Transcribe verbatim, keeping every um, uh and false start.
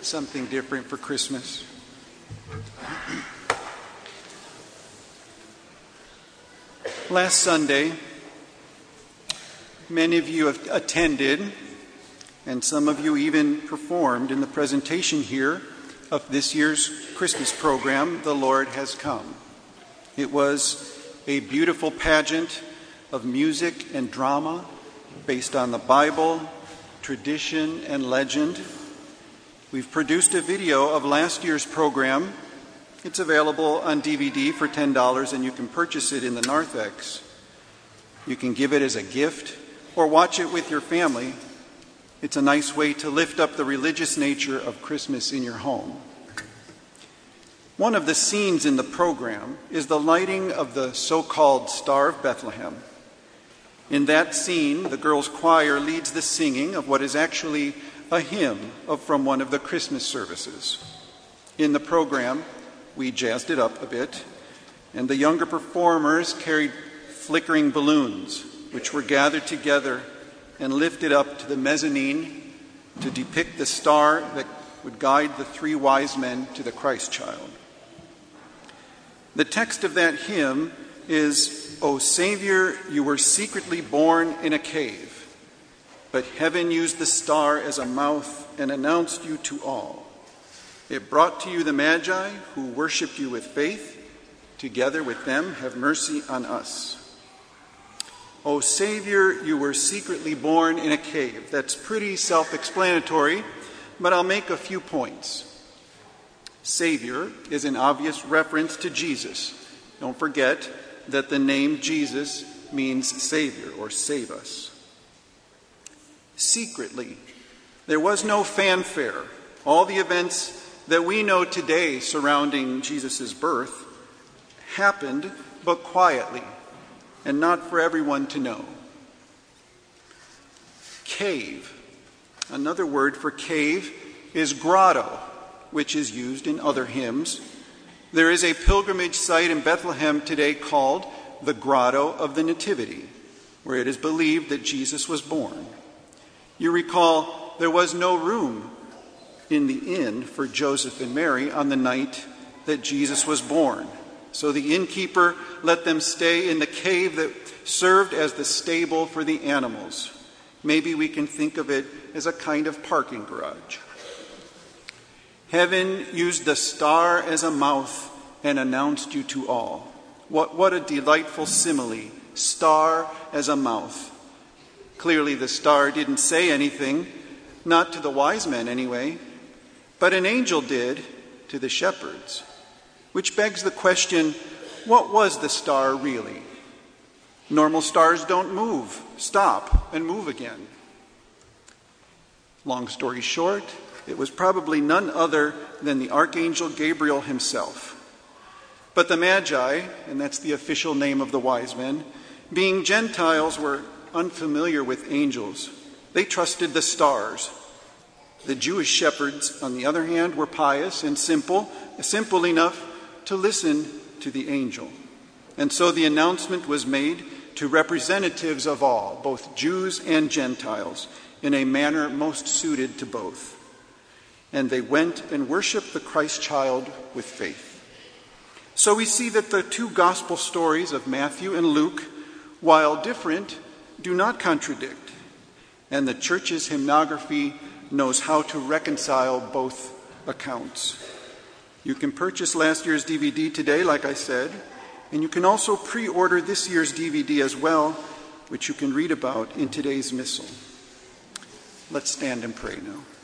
something different for Christmas. Last Sunday, many of you have attended, and some of you even performed in the presentation here of this year's Christmas program, The Lord Has Come. It was a beautiful pageant of music and drama based on the Bible, tradition, and legend. We've produced a video of last year's program. It's available on D V D for ten dollars, and you can purchase it in the narthex. You can give it as a gift or watch it with your family. It's a nice way to lift up the religious nature of Christmas in your home. One of the scenes in the program is the lighting of the so-called Star of Bethlehem. In that scene, the girls' choir leads the singing of what is actually a hymn of, from one of the Christmas services. In the program, we jazzed it up a bit, and the younger performers carried flickering balloons, which were gathered together and lifted up to the mezzanine to depict the star that would guide the three wise men to the Christ child. The text of that hymn is, "O Savior, you were secretly born in a cave, but heaven used the star as a mouth and announced you to all. It brought to you the Magi who worshiped you with faith. Together with them, have mercy on us." O Savior, you were secretly born in a cave. That's pretty self-explanatory, but I'll make a few points. Savior is an obvious reference to Jesus. Don't forget that the name Jesus means Savior or save us. Secretly, there was no fanfare. All the events that we know today surrounding Jesus' birth happened, but quietly, and not for everyone to know. Cave. Another word for cave is grotto, which is used in other hymns. There is a pilgrimage site in Bethlehem today called the Grotto of the Nativity, where it is believed that Jesus was born. You recall there was no room in the inn for Joseph and Mary on the night that Jesus was born. So the innkeeper let them stay in the cave that served as the stable for the animals. Maybe we can think of it as a kind of parking garage. Heaven used the star as a mouth and announced you to all. What, what a delightful simile, star as a mouth. Clearly the star didn't say anything, not to the wise men anyway, but an angel did to the shepherds. Which begs the question, what was the star really? Normal stars don't move, stop, and move again. Long story short, it was probably none other than the Archangel Gabriel himself. But the Magi, and that's the official name of the wise men, being Gentiles, were unfamiliar with angels. They trusted the stars. The Jewish shepherds, on the other hand, were pious and simple, simple enough to listen to the angel. And so the announcement was made to representatives of all, both Jews and Gentiles, in a manner most suited to both. And they went and worshiped the Christ child with faith. So we see that the two gospel stories of Matthew and Luke, while different, do not contradict. And the church's hymnography knows how to reconcile both accounts. You can purchase last year's D V D today, like I said, and you can also pre-order this year's D V D as well, which you can read about in today's missal. Let's stand and pray now.